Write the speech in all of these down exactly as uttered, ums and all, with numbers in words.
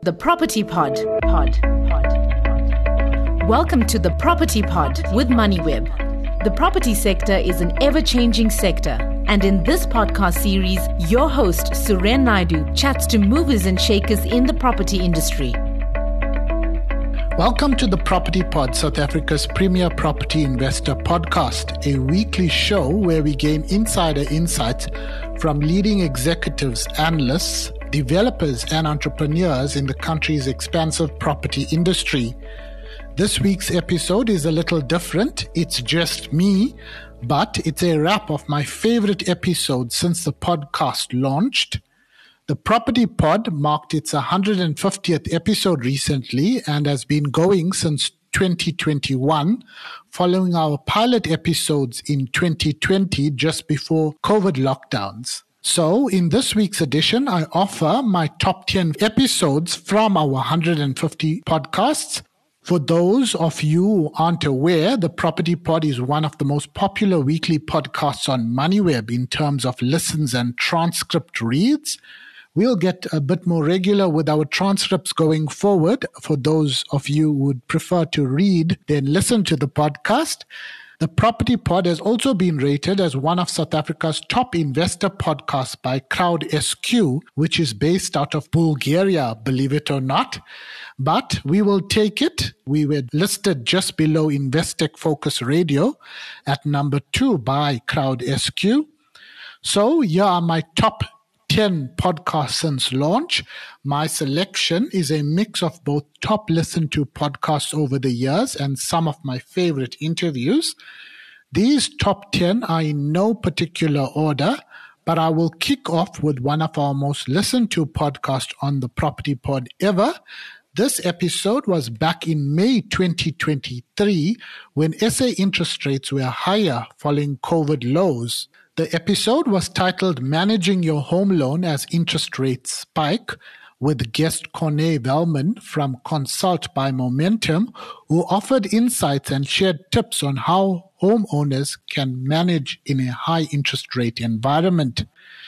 The Property Pod. Pod. Pod. Welcome to The Property Pod with MoneyWeb. The property sector is an ever-changing sector, and in this podcast series, your host, Suren Naidu, chats to movers and shakers in the property industry. Welcome to The Property Pod, South Africa's premier property investor podcast, a weekly show where we gain insider insights from leading executives, analysts, developers, and entrepreneurs in the country's expansive property industry. This week's episode is a little different. It's just me, but it's a wrap of my favorite episode since the podcast launched. The Property Pod marked its one hundred fiftieth episode recently and has been going since twenty twenty-one, following our pilot episodes in twenty twenty just before COVID lockdowns. So in this week's edition, I offer my top ten episodes from our one hundred fifty podcasts. For those of you who aren't aware, the Property Pod is one of the most popular weekly podcasts on MoneyWeb in terms of listens and transcript reads. We'll get a bit more regular with our transcripts going forward for those of you who would prefer to read than listen to the podcast. The Property Pod has also been rated as one of South Africa's top investor podcasts by CrowdSQ, which is based out of Bulgaria, believe it or not. But we will take it. We were listed just below Investec Focus Radio at number two by CrowdSQ. So here are my top ten podcasts since launch. My selection is a mix of both top listened to podcasts over the years and some of my favorite interviews. These top ten are in no particular order, but I will kick off with one of our most listened to podcasts on the Property Pod ever. This episode was back in May twenty twenty-three when S A interest rates were higher following COVID lows. The episode was titled Managing Your Home Loan as Interest Rates Spike, with guest Corné Velman from Consult by Momentum, who offered insights and shared tips on how homeowners can manage in a high interest rate environment.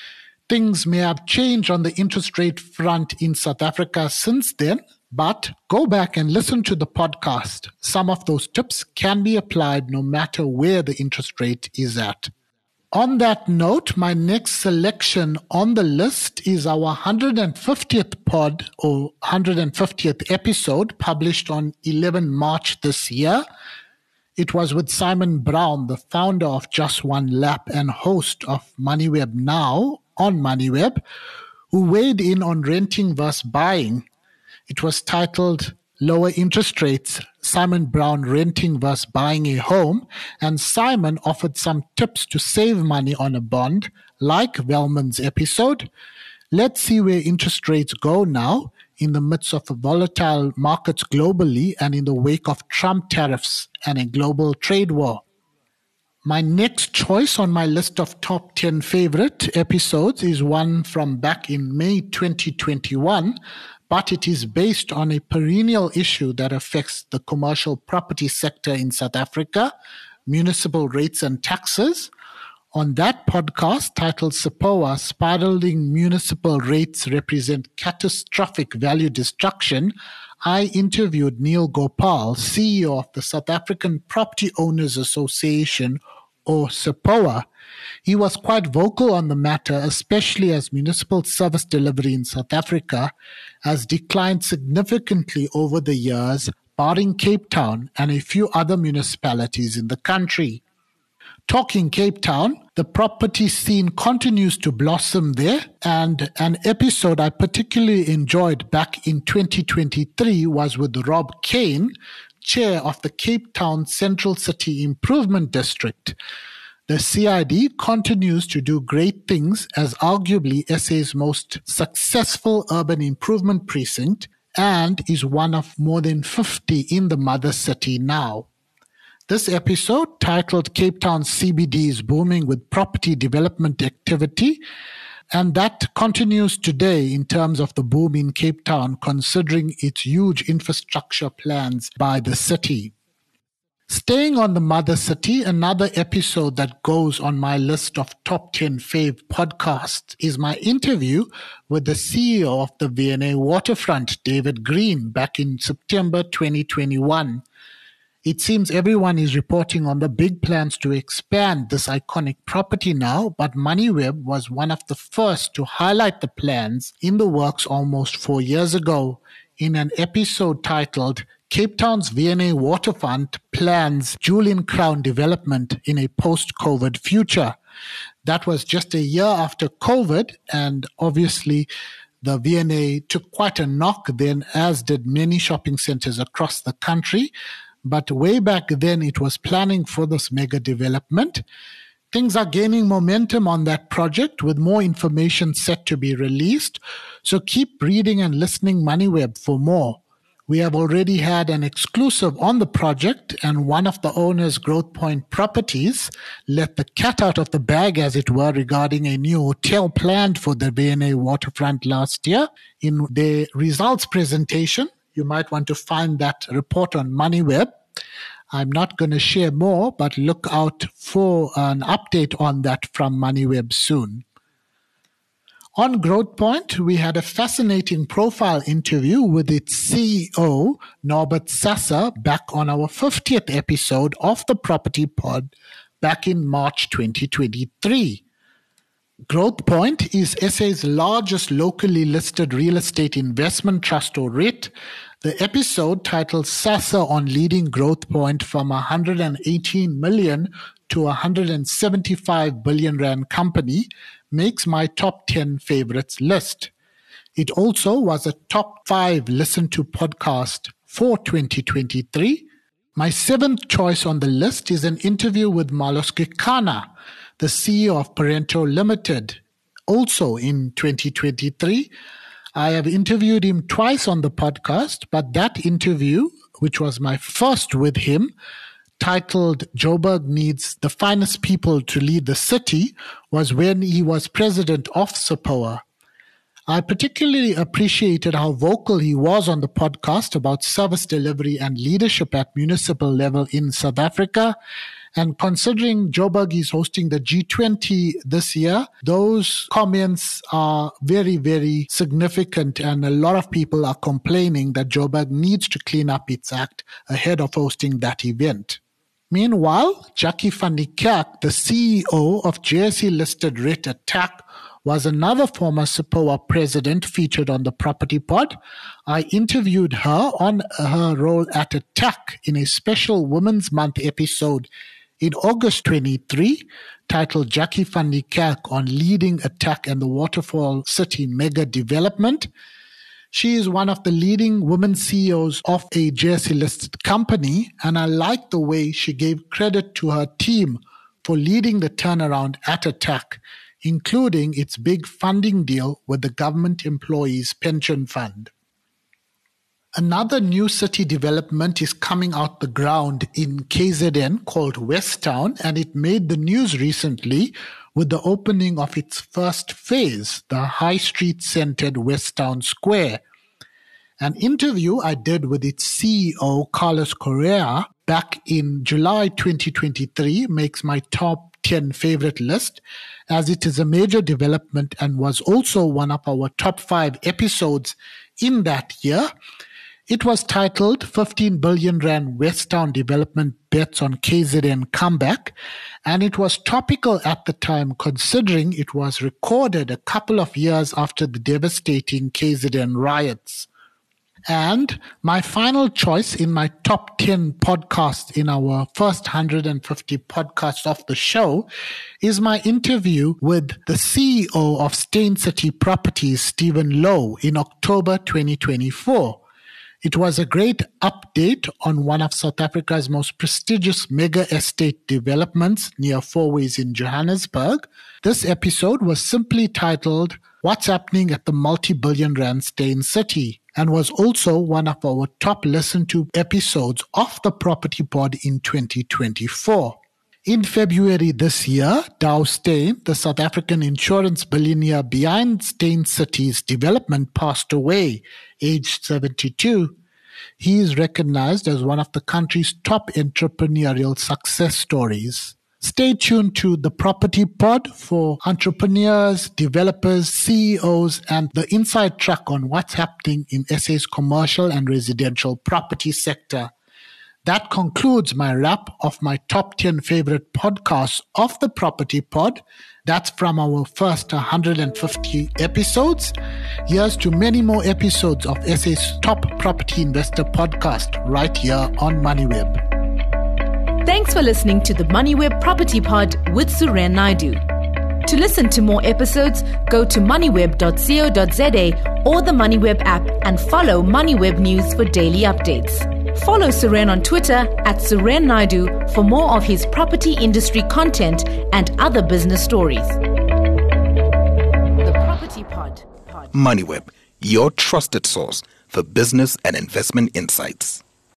Things may have changed on the interest rate front in South Africa since then, but go back and listen to the podcast. Some of those tips can be applied no matter where the interest rate is at. On that note, my next selection on the list is our one hundred fiftieth pod or one hundred fiftieth episode published on the eleventh of March this year. It was with Simon Brown, the founder of Just One Lap and host of MoneyWeb Now on MoneyWeb, who weighed in on renting versus buying. It was titled Lower Interest Rates, Simon Brown Renting versus Buying a Home, and Simon offered some tips to save money on a bond, like Velman's episode. Let's see where interest rates go now in the midst of volatile markets globally and in the wake of Trump tariffs and a global trade war. My next choice on my list of top ten favorite episodes is one from back in May twenty twenty-one, but it is based on a perennial issue that affects the commercial property sector in South Africa, municipal rates and taxes. On that podcast, titled SAPOA, Spiraling Municipal Rates Represent Catastrophic Value Destruction, I interviewed Neil Gopal, C E O of the South African Property Owners Association, or SAPOA. He was quite vocal on the matter, especially as municipal service delivery in South Africa has declined significantly over the years, barring Cape Town and a few other municipalities in the country. Talking Cape Town, the property scene continues to blossom there, and an episode I particularly enjoyed back in twenty twenty-three was with Rob Kane, chair of the Cape Town Central City Improvement District. The C I D continues to do great things as arguably S A's most successful urban improvement precinct and is one of more than fifty in the mother city now. This episode, titled Cape Town C B D is Booming with Property Development Activity, and that continues today in terms of the boom in Cape Town, considering its huge infrastructure plans by the city. Staying on the mother city, another episode that goes on my list of top ten fave podcasts is my interview with the C E O of the V N A Waterfront, David Green, back in September twenty twenty-one. It seems everyone is reporting on the big plans to expand this iconic property now, but MoneyWeb was one of the first to highlight the plans in the works almost four years ago in an episode titled Cape Town's V N A Waterfront Plans Julian Crown Development in a Post-COVID Future. That was just a year after COVID, and obviously the V N A took quite a knock then, as did many shopping centers across the country. But way back then, it was planning for this mega development. Things are gaining momentum on that project with more information set to be released. So keep reading and listening MoneyWeb for more. We have already had an exclusive on the project, and one of the owners, Growth Point Properties, let the cat out of the bag, as it were, regarding a new hotel planned for the V N A Waterfront last year. In their results presentation, you might want to find that report on MoneyWeb. I'm not going to share more, but look out for an update on that from MoneyWeb soon. On Growth Point, we had a fascinating profile interview with its C E O, Norbert Sasser, back on our fiftieth episode of the Property Pod back in March twenty twenty-three. Growth Point is S A's largest locally listed real estate investment trust, or R E I T. The episode, titled Sasser on Leading Growth Point from one hundred eighteen million to one hundred seventy-five billion rand company, makes my top ten favorites list. It also was a top five listened to podcast for twenty twenty-three. My seventh choice on the list is an interview with Malos Kekana, the C E O of Parento Limited, also in twenty twenty-three. I have interviewed him twice on the podcast, but that interview, which was my first with him, titled Joburg Needs the Finest People to Lead the City, was when he was president of SAPOA. I particularly appreciated how vocal he was on the podcast about service delivery and leadership at municipal level in South Africa. And considering Joburg is hosting the G twenty this year, those comments are very, very significant, and a lot of people are complaining that Joburg needs to clean up its act ahead of hosting that event. Meanwhile, Jackie van die Kerk, the C E O of J S E-listed R E I T Attack, was another former SAPOA president featured on the Property Pod. I interviewed her on her role at Attack in a special Women's Month episode in August twenty-three, titled Jackie van die Kerk on Leading Attack and the Waterfall City Mega Development. She is one of the leading women C E Os of a J S E-listed company, and I like the way she gave credit to her team for leading the turnaround at Attack, including its big funding deal with the Government Employees Pension Fund. Another new city development is coming out the ground in K Z N called Westtown, and it made the news recently with the opening of its first phase, the High Street-centered Westtown Square. An interview I did with its C E O, Carlos Correa, back in July twenty twenty-three makes my top ten favorite list, as it is a major development and was also one of our top five episodes in that year. It was titled fifteen billion rand Westtown Development Bets on K Z N Comeback, and it was topical at the time considering it was recorded a couple of years after the devastating K Z N riots. And my final choice in my top ten podcasts in our first one hundred fifty podcasts of the show is my interview with the C E O of Steyn City Properties, Stephen Lowe, in October twenty twenty-four. It was a great update on one of South Africa's most prestigious mega estate developments near Fourways in Johannesburg. This episode was simply titled, What's Happening at the Multi-Billion Rand Steyn City, and was also one of our top listened to episodes of the Property Pod in twenty twenty-four. In February this year, Dow Steyn, the South African insurance billionaire behind Steyn City's development, passed away, aged seventy-two. He is recognized as one of the country's top entrepreneurial success stories. Stay tuned to the Property Pod for entrepreneurs, developers, C E Os, and the inside track on what's happening in S A's commercial and residential property sector. That concludes my wrap of my top ten favorite podcasts of the Property Pod. That's from our first one hundred fifty episodes. Here's to many more episodes of S A's top property investor podcast right here on MoneyWeb. Thanks for listening to the MoneyWeb Property Pod with Suren Naidu. To listen to more episodes, go to moneyweb dot co dot za or the MoneyWeb app and follow MoneyWeb News for daily updates. Follow Suren on Twitter at Suren Naidu for more of his property industry content and other business stories. The Property Pod. Pod. MoneyWeb, your trusted source for business and investment insights.